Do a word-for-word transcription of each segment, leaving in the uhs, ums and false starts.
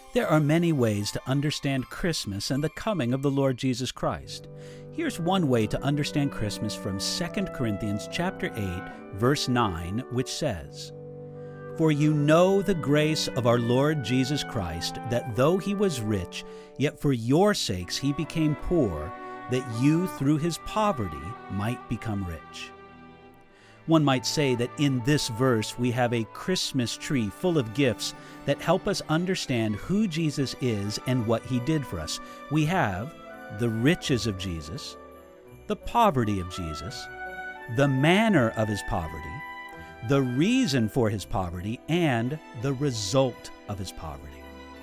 There are many ways to understand Christmas and the coming of the Lord Jesus Christ. Here's one way to understand Christmas from Second Corinthians chapter eight, verse nine, which says, "For you know the grace of our Lord Jesus Christ, that though he was rich, yet for your sakes he became poor, that you through his poverty might become rich." One might say that in this verse we have a Christmas tree full of gifts that help us understand who Jesus is and what he did for us. We have the riches of Jesus, the poverty of Jesus, the manner of his poverty, the reason for his poverty, and the result of his poverty.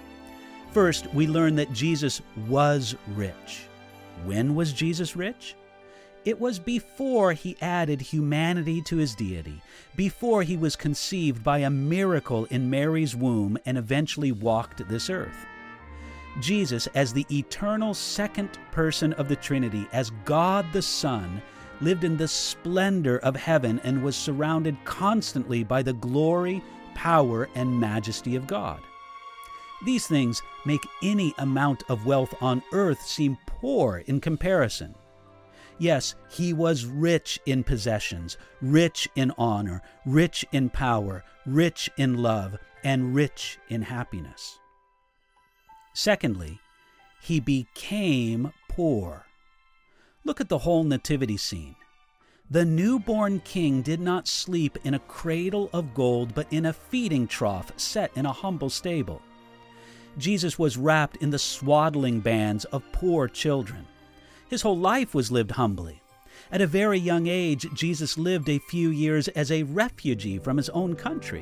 First, we learn that Jesus was rich. When was Jesus rich? It was before he added humanity to his deity, before he was conceived by a miracle in Mary's womb and eventually walked this earth. Jesus, as the eternal second person of the Trinity, as God the Son, lived in the splendor of heaven and was surrounded constantly by the glory, power, and majesty of God. These things make any amount of wealth on earth seem poor in comparison. Yes, he was rich in possessions, rich in honor, rich in power, rich in love, and rich in happiness. Secondly, he became poor. Look at the whole nativity scene. The newborn king did not sleep in a cradle of gold, but in a feeding trough set in a humble stable. Jesus was wrapped in the swaddling bands of poor children. His whole life was lived humbly. At a very young age, Jesus lived a few years as a refugee from his own country.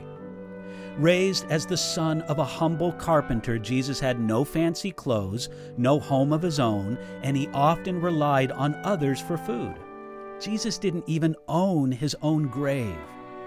Raised as the son of a humble carpenter, Jesus had no fancy clothes, no home of his own, and he often relied on others for food. Jesus didn't even own his own grave.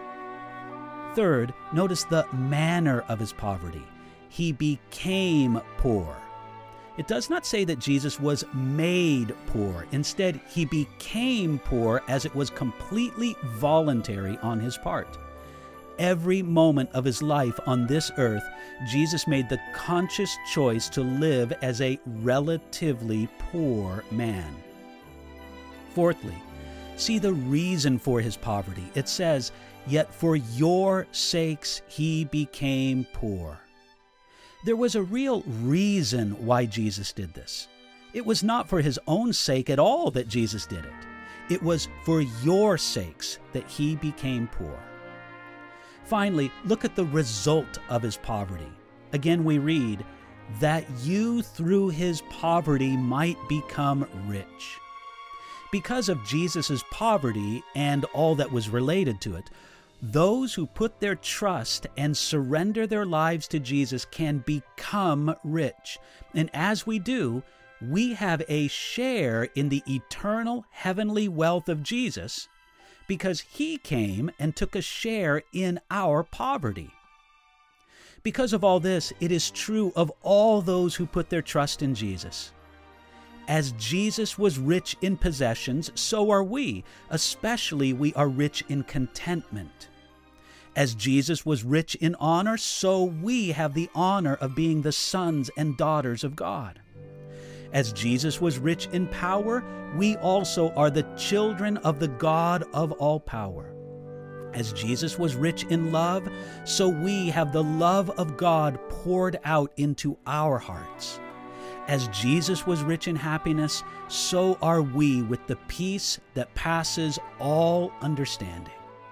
Third, notice the manner of his poverty. He became poor. It does not say that Jesus was made poor. Instead, he became poor as it was completely voluntary on his part. Every moment of his life on this earth, Jesus made the conscious choice to live as a relatively poor man. Fourthly, see the reason for his poverty. It says, "Yet for your sakes he became poor." There was a real reason why Jesus did this. It was not for his own sake at all that Jesus did it. It was for your sakes that he became poor. Finally, look at the result of his poverty. Again, we read, "that you through his poverty might become rich." Because of Jesus' poverty and all that was related to it, those who put their trust and surrender their lives to Jesus can become rich. And as we do, we have a share in the eternal heavenly wealth of Jesus because he came and took a share in our poverty. Because of all this, it is true of all those who put their trust in Jesus. As Jesus was rich in possessions, so are we. Especially we are rich in contentment. As Jesus was rich in honor, so we have the honor of being the sons and daughters of God. As Jesus was rich in power, we also are the children of the God of all power. As Jesus was rich in love, so we have the love of God poured out into our hearts. As Jesus was rich in happiness, so are we with the peace that passes all understanding.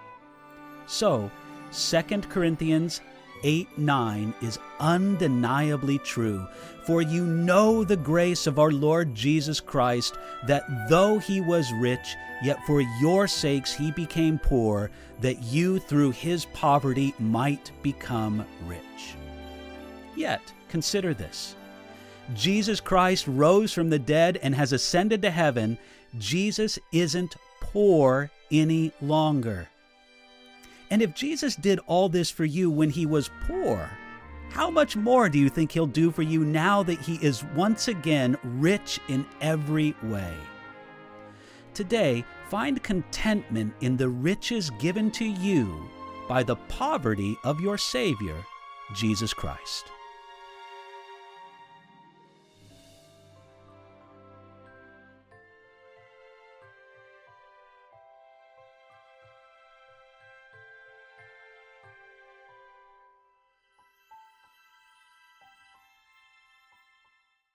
So, Second Corinthians eight nine is undeniably true. "For you know the grace of our Lord Jesus Christ, that though he was rich, yet for your sakes he became poor, that you through his poverty might become rich." Yet, consider this. Jesus Christ rose from the dead and has ascended to heaven. Jesus isn't poor any longer. And if Jesus did all this for you when he was poor, how much more do you think he'll do for you now that he is once again rich in every way? Today, find contentment in the riches given to you by the poverty of your Savior, Jesus Christ.